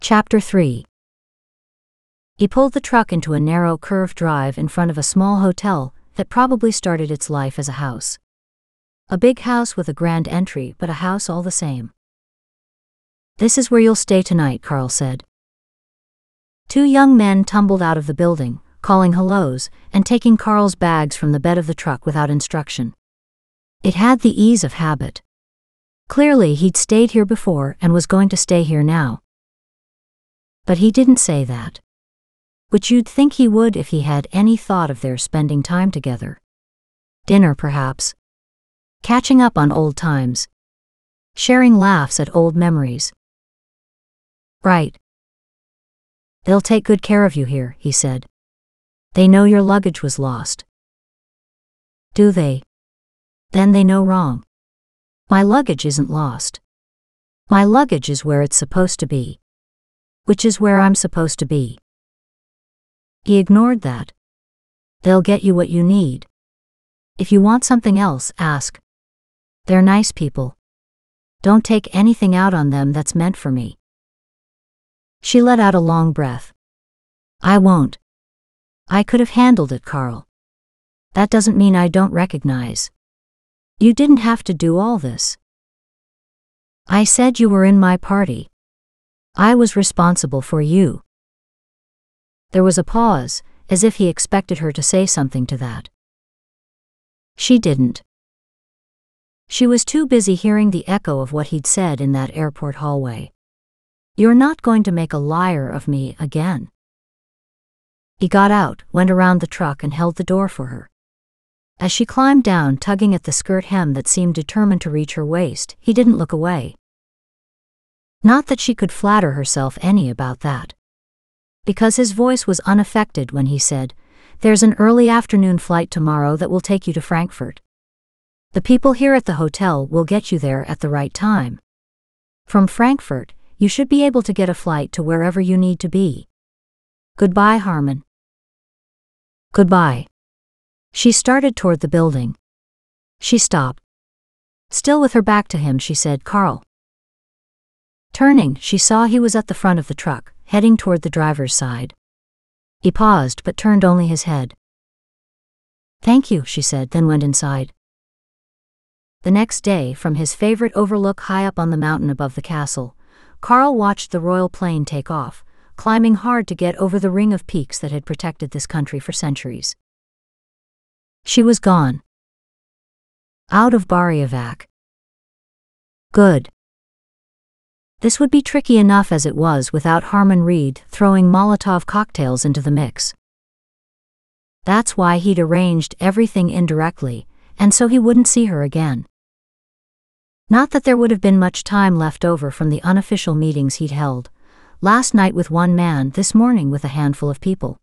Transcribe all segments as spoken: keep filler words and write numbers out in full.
Chapter three. He pulled the truck into a narrow curved drive in front of a small hotel that probably started its life as a house. A big house with a grand entry, but a house all the same. "This is where you'll stay tonight," Carl said. Two young men tumbled out of the building, calling hellos, and taking Carl's bags from the bed of the truck without instruction. It had the ease of habit. Clearly he'd stayed here before and was going to stay here now. But he didn't say that. Which you'd think he would if he had any thought of their spending time together. Dinner, perhaps. Catching up on old times. Sharing laughs at old memories. "Right. They'll take good care of you here," he said. "They know your luggage was lost." "Do they? Then they know wrong. My luggage isn't lost. My luggage is where it's supposed to be. Which is where I'm supposed to be." He ignored that. "They'll get you what you need. If you want something else, ask. They're nice people. Don't take anything out on them that's meant for me." She let out a long breath. "I won't. I could have handled it, Carl. That doesn't mean I don't recognize. You didn't have to do all this. I said you were in my party. I was responsible for you." There was a pause, as if he expected her to say something to that. She didn't. She was too busy hearing the echo of what he'd said in that airport hallway. "You're not going to make a liar of me again." He got out, went around the truck and held the door for her. As she climbed down, tugging at the skirt hem that seemed determined to reach her waist, he didn't look away. Not that she could flatter herself any about that. Because his voice was unaffected when he said, "There's an early afternoon flight tomorrow that will take you to Frankfurt. The people here at the hotel will get you there at the right time. From Frankfurt, you should be able to get a flight to wherever you need to be. Goodbye, Harmon." "Goodbye." She started toward the building. She stopped. Still with her back to him, she said, "Carl." Turning, she saw he was at the front of the truck, heading toward the driver's side. He paused but turned only his head. "Thank you," she said, then went inside. The next day, from his favorite overlook high up on the mountain above the castle, Carl watched the royal plane take off, climbing hard to get over the ring of peaks that had protected this country for centuries. She was gone. Out of Bariavac. Good. This would be tricky enough as it was without Harmon Reed throwing Molotov cocktails into the mix. That's why he'd arranged everything indirectly, and so he wouldn't see her again. Not that there would have been much time left over from the unofficial meetings he'd held, last night with one man, this morning with a handful of people.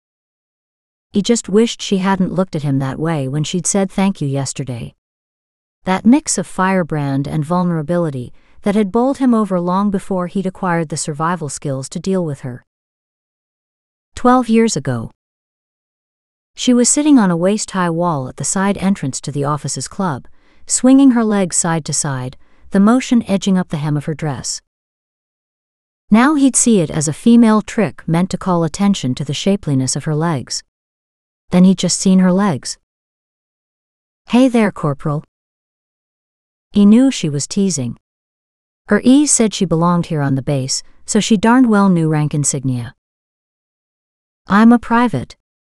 He just wished she hadn't looked at him that way when she'd said thank you yesterday. That mix of firebrand and vulnerability that had bowled him over long before he'd acquired the survival skills to deal with her. Twelve years ago. She was sitting on a waist-high wall at the side entrance to the office's club, swinging her legs side to side, the motion edging up the hem of her dress. Now he'd see it as a female trick meant to call attention to the shapeliness of her legs. Then he'd just seen her legs. "Hey there, Corporal." He knew she was teasing. Her ease said she belonged here on the base, so she darned well knew rank insignia. "I'm a private."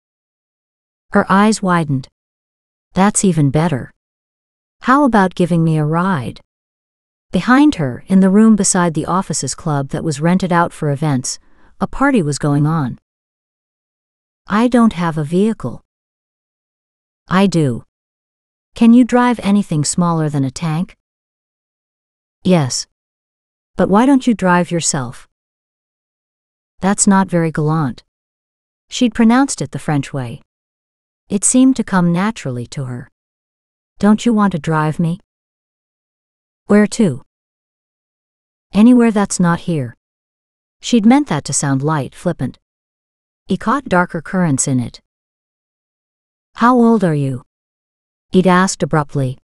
Her eyes widened. "That's even better. How about giving me a ride?" Behind her, in the room beside the office's club that was rented out for events, a party was going on. "I don't have a vehicle." "I do. Can you drive anything smaller than a tank?" "Yes. But why don't you drive yourself?" That's not very gallant. She'd pronounced it the French way. It seemed to come naturally to her. "Don't you want to drive me?" "Where to?" "Anywhere that's not here." She'd meant that to sound light, flippant. He caught darker currents in it. "How old are you?" he'd asked abruptly.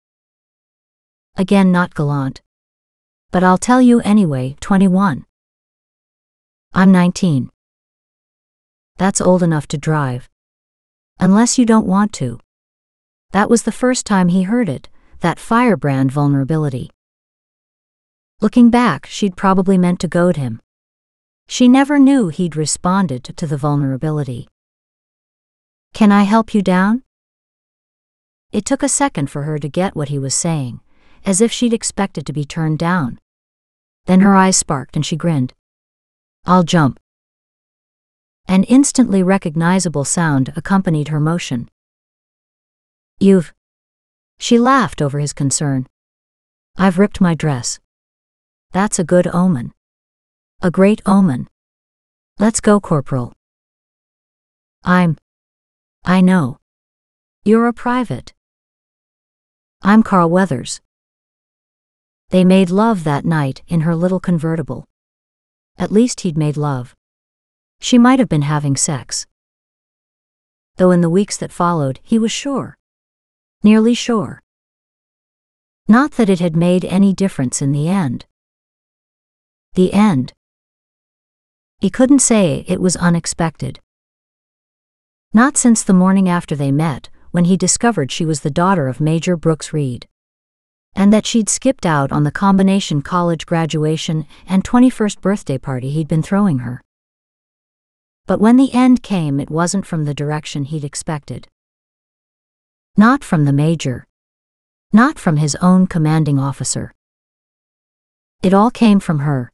Again not gallant. "But I'll tell you anyway, twenty-one. I'm nineteen. That's old enough to drive. Unless you don't want to. That was the first time he heard it, that firebrand vulnerability. Looking back, she'd probably meant to goad him. She never knew he'd responded to the vulnerability. Can I help you down? It took a second for her to get what he was saying, as if she'd expected to be turned down. Then her eyes sparked and she grinned. I'll jump. An instantly recognizable sound accompanied her motion. You've... She laughed over his concern. I've ripped my dress. That's a good omen. A great omen. Let's go, Corporal. I'm... I know. You're a private. I'm Carl Weathers. They made love that night in her little convertible. At least he'd made love. She might have been having sex. Though in the weeks that followed, he was sure. Nearly sure. Not that it had made any difference in the end. The end. He couldn't say it was unexpected. Not since the morning after they met, when he discovered she was the daughter of Major Brooks Reed. And that she'd skipped out on the combination college graduation and twenty-first birthday party he'd been throwing her. But when the end came, it wasn't from the direction he'd expected. Not from the major. Not from his own commanding officer. It all came from her.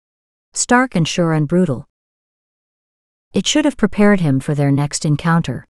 Stark and sure and brutal. It should have prepared him for their next encounter.